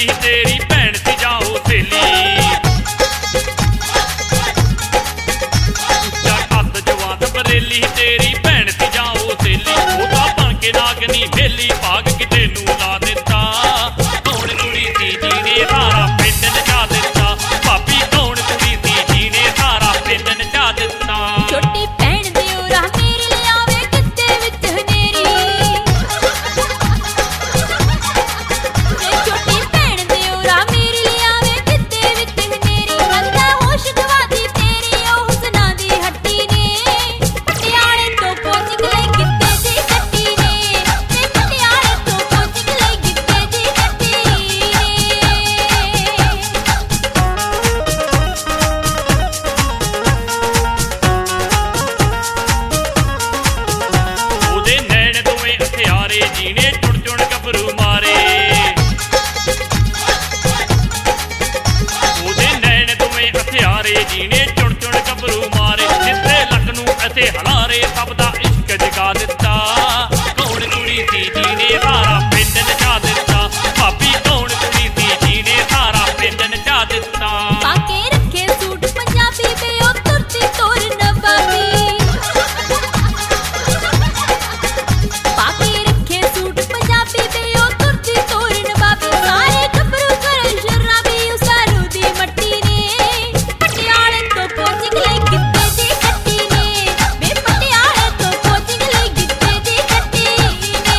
ਬਰੇਲੀ ਤੇਰੀ ਭੈਣ ਸੀ ਜਾਂ ਉਹ ਸਹੇਲੀ। ਉੱਚਾ ਕੱਦ ਜਵਾਨ ਬਰੇਲੀ ਤੇਰੀ ਭੈਣ ਸੀ ਜਾਂ ਉਹ ਸਹੇਲੀ। ਉਹ ਤਾਂ ਬਣ ਕੇ ਨਾਗਨੀ ਵੇਲੀ ਭਾਗ ਕਿਤੇ ਨੂੰ ਲਾ ਦਿੱਤਾ। ਕੌਣ ਕੁੜੀ ਸੀ ਜਿਹਨੇ ਸਾਰਾ ਪਿੰਡ ਨਚਾ ਦਿੱਤਾ। ਭਾਬੀ ਕੌਣ ਕੁੜੀ ਸੀ ਜਿਹਨੇ ਸਾਰਾ ਪਿੰਡ ਨਚਾ ਦਿੱਤਾ। ਛੋਟੀ ਭੈਣ ਦਿਉਰਾ ਮੇਰੀ ਲਿਆਵੇ ਕਿੱਤੇ ਵਿੱਚ ਹਨੇਰੀ। ਛੋਟੀ ਭੈਣ ਦਿਉਰਾ ਮੇਰੀ ਲਿਆਵੇ ਕਿੱਤੇ ਵਿੱਚ ਹਨੇਰੀ। ਲੱਗਦਾ ਹੋਸ਼ ਗਵਾਦੀ ਤੇਰੀ ਉਹ ਹੁਸਨਾਂ ਦੀ ਹੱਟੀ ਨੇ। ਪਟਿਆਲੇ ਤੋਂ ਕੋਚਿੰਗ ਲਈ ਕਿੱਤੇ ਦੀ ਕੱਟੀ ਨੇ। ਤੇ ਪਟਿਆਲੇ ਤੋਂ ਕੋਚਿੰਗ ਲਈ ਕਿੱਤੇ ਦੀ ਕੱਟੀ ਨੇ। ਉਹਦੇ ਨੈਣ ਦੋਵੇਂ ਹਥਿਆਰੇ ਜਿਹਨੇ ਚੁਣ ਚੁਣ ਗੱਭਰੂ ਮਾਰੇ। ਉਹਦੇ ਨੈਣ ਦੋਵੇਂ ਹਥਿਆਰੇ ਜਿਹਨੇ ਚੁਣ ਚੁਣ ਗੱਭਰੂ ਮਾਰੇ। ਜਿੱਥੇ ਲੱਕ ਨੂੰ ਅਤੇ ਹਲਾਰੇ ਸਭ ਦਾ ਇਸ਼ਕ ਜਗਾ ਦਿੱਤਾ। ਕੌਣ ਕੁੜੀ ਸੀ ਜਿਹਨੇ ਸਾਰਾ ਪਿੰਡ ਨਚਾ ਦਿੱਤਾ। ਭਾਬੀ ਕੌਣ ਕੁੜੀ ਸੀ ਜਿਹਨੇ ਸਾਰਾ ਪਿੰਡ ਨਚਾ ਦਿੱਤਾ। ਪਾ ਕੇ ਰੱਖੇ ਸੂਟ ਪੰਜਾਬੀ ਵੇ ਉਹ ਤੁਰਦੀ ਤੋਰ ਨਵਾਬੀ। ਪਾ ਕੇ ਰੱਖੇ ਸੂਟ ਪੰਜਾਬੀ ਵੇ ਉਹ ਤੁਰਦੀ ਤੋਰ ਨਵਾਬੀ। ਸਾਰੇ ਗੱਭਰੂ ਕਰਨ ਸ਼ਰਾਬੀ ਉਸਾਰੂ ਦੀ ਮੱਟੀ ਨੇ। ਪਟਿਆਲੇ ਤੋਂ ਕੋਚਿੰਗ ਲਈ ਕਿੱਤੇ ਦੀ ਕੱਟੀ ਨੇ। ਵੇ ਪਟਿਆਲੇ ਤੋਂ ਕੋਚਿੰਗ ਲਈ ਕਿੱਤੇ ਦੀ ਕੱਟੀ ਨੇ।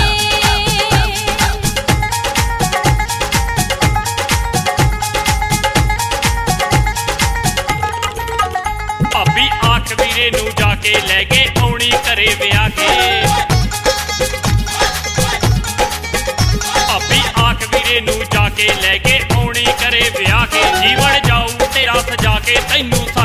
ਭਾਬੀ ਆਖ ਵੀਰੇ ਨੂੰ ਜਾ ਕੇ ਲੈ ਕੇ ਆਉਣੀ ਘਰੇ ਵਿਆਹ ਕੇ। ਭਾਬੀ ਆਖ ਵੀਰੇ ਨੂੰ ਜਾ ਕੇ ਲੈ ਕੇ ਆਉਣੀ ਘਰੇ ਵਿਆਹ ਕੇ। ਜੀਵਨ ਜਾਊ ਤੇਰਾ ਸਜਾ ਕੇ ਤੈਨੂੰ